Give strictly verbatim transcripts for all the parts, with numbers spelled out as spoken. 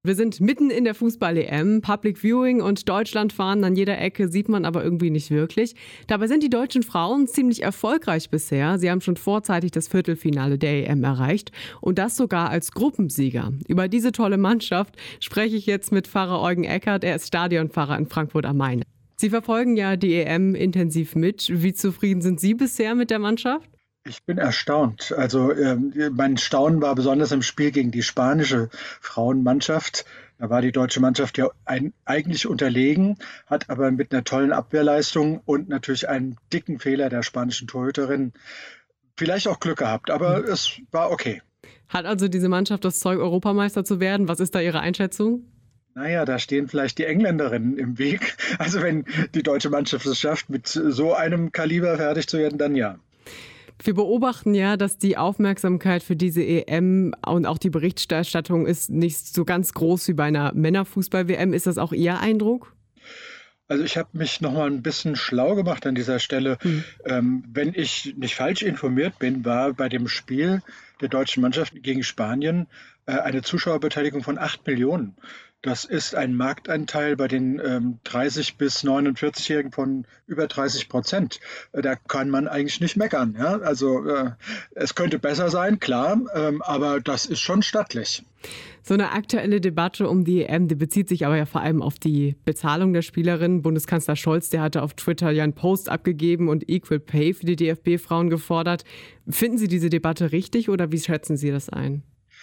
Wir sind mitten in der Fußball-E M, Public Viewing und Deutschlandfahnen an jeder Ecke sieht man aber irgendwie nicht wirklich. Dabei sind die deutschen Frauen ziemlich erfolgreich bisher. Sie haben schon vorzeitig das Viertelfinale der E M erreicht und das sogar als Gruppensieger. Über diese tolle Mannschaft spreche ich jetzt mit Pfarrer Eugen Eckert. Er ist Stadionpfarrer in Frankfurt am Main. Sie verfolgen ja die E M intensiv mit. Wie zufrieden sind Sie bisher mit der Mannschaft? Ich bin erstaunt. Also ähm, mein Staunen war besonders im Spiel gegen die spanische Frauenmannschaft. Da war die deutsche Mannschaft ja ein, eigentlich unterlegen, hat aber mit einer tollen Abwehrleistung und natürlich einem dicken Fehler der spanischen Torhüterin vielleicht auch Glück gehabt, aber es war okay. Hat also diese Mannschaft das Zeug, Europameister zu werden? Was ist da Ihre Einschätzung? Naja, da stehen vielleicht die Engländerinnen im Weg. Also wenn die deutsche Mannschaft es schafft, mit so einem Kaliber fertig zu werden, dann ja. Wir beobachten ja, dass die Aufmerksamkeit für diese E M und auch die Berichterstattung ist nicht so ganz groß wie bei einer Männerfußball-W M. Ist das auch Ihr Eindruck? Also ich habe mich noch mal ein bisschen schlau gemacht an dieser Stelle. Hm. Ähm, wenn ich nicht falsch informiert bin, war bei dem Spiel der deutschen Mannschaft gegen Spanien äh, eine Zuschauerbeteiligung von acht Millionen. Das ist ein Marktanteil bei den ähm, dreißig- bis neunundvierzig-Jährigen von über dreißig Prozent. Äh, da kann man eigentlich nicht meckern. Ja? Also äh, es könnte besser sein, klar, ähm, aber das ist schon stattlich. So eine aktuelle Debatte um die E M, die bezieht sich aber ja vor allem auf die Bezahlung der Spielerinnen. Bundeskanzler Scholz, der hatte auf Twitter ja einen Post abgegeben und Equal Pay für die D F B-Frauen gefordert. Finden Sie diese Debatte richtig oder wie schätzen Sie das ein?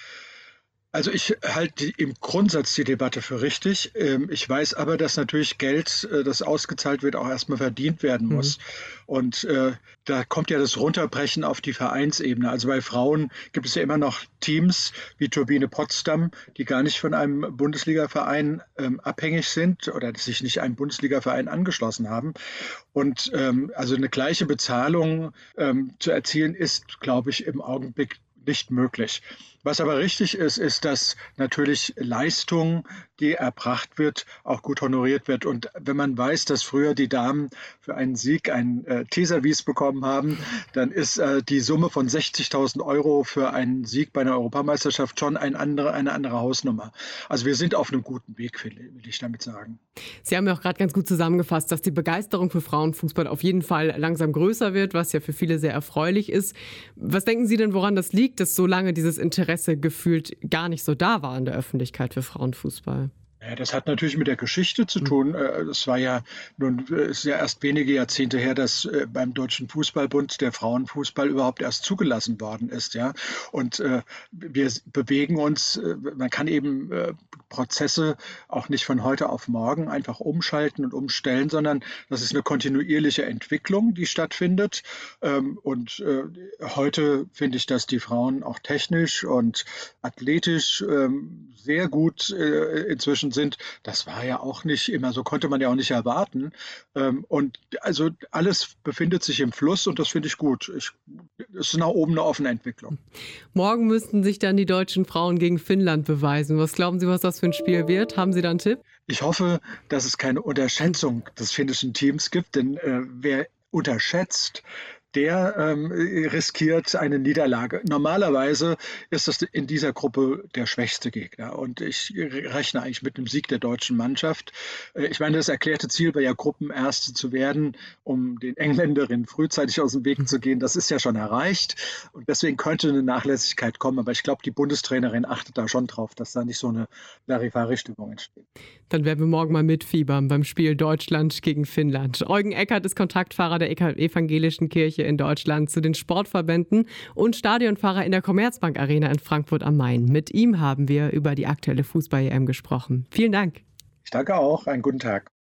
Also ich halte im Grundsatz die Debatte für richtig. Ähm, Ich weiß aber, dass natürlich Geld, äh, das ausgezahlt wird, auch erstmal verdient werden muss. Mhm. Und äh, da kommt ja das Runterbrechen auf die Vereinsebene. Also bei Frauen gibt es ja immer noch Teams wie Turbine Potsdam, die gar nicht von einem Bundesligaverein ähm, abhängig sind oder sich nicht einem Bundesligaverein angeschlossen haben. Und ähm, also eine gleiche Bezahlung ähm, zu erzielen, ist, glaube ich, im Augenblick nicht möglich. Was aber richtig ist, ist, dass natürlich Leistung, die erbracht wird, auch gut honoriert wird. Und wenn man weiß, dass früher die Damen für einen Sieg ein äh, Teeservice bekommen haben, dann ist äh, die Summe von sechzigtausend Euro für einen Sieg bei einer Europameisterschaft schon ein andere, eine andere Hausnummer. Also wir sind auf einem guten Weg, will ich damit sagen. Sie haben ja auch gerade ganz gut zusammengefasst, dass die Begeisterung für Frauenfußball auf jeden Fall langsam größer wird, was ja für viele sehr erfreulich ist. Was denken Sie denn, woran das liegt, dass so lange dieses Interesse gefühlt gar nicht so da war in der Öffentlichkeit für Frauenfußball? Ja, das hat natürlich mit der Geschichte zu tun. Äh, Es war ja nun äh, ist ja erst wenige Jahrzehnte her, dass äh, beim Deutschen Fußballbund der Frauenfußball überhaupt erst zugelassen worden ist, ja. Und äh, wir s- bewegen uns, äh, man kann eben äh, Prozesse auch nicht von heute auf morgen einfach umschalten und umstellen, sondern das ist eine kontinuierliche Entwicklung, die stattfindet. Ähm, Und äh, heute finde ich, dass die Frauen auch technisch und athletisch ähm, sehr gut äh, inzwischen sind. Das war ja auch nicht immer, so konnte man ja auch nicht erwarten. Ähm, und also alles befindet sich im Fluss und das finde ich gut. Ich, es ist nach oben eine offene Entwicklung. Morgen müssten sich dann die deutschen Frauen gegen Finnland beweisen. Was glauben Sie, was das für ein Spiel wird? Haben Sie da einen Tipp? Ich hoffe, dass es keine Unterschätzung des finnischen Teams gibt, denn äh, wer unterschätzt, der ähm, riskiert eine Niederlage. Normalerweise ist das in dieser Gruppe der schwächste Gegner und ich rechne eigentlich mit einem Sieg der deutschen Mannschaft. Äh, Ich meine, das erklärte Ziel war ja, Gruppenerste zu werden, um den Engländerinnen frühzeitig aus dem Weg zu gehen. Das ist ja schon erreicht und deswegen könnte eine Nachlässigkeit kommen, aber ich glaube, die Bundestrainerin achtet da schon drauf, dass da nicht so eine Larifari-Stimmung entsteht. Dann werden wir morgen mal mitfiebern beim Spiel Deutschland gegen Finnland. Eugen Eckert ist Kontaktfahrer der Evangelischen Kirche in Deutschland zu den Sportverbänden und Stadionfahrer in der Commerzbank Arena in Frankfurt am Main. Mit ihm haben wir über die aktuelle Fußball-E M gesprochen. Vielen Dank. Ich danke auch. Einen guten Tag.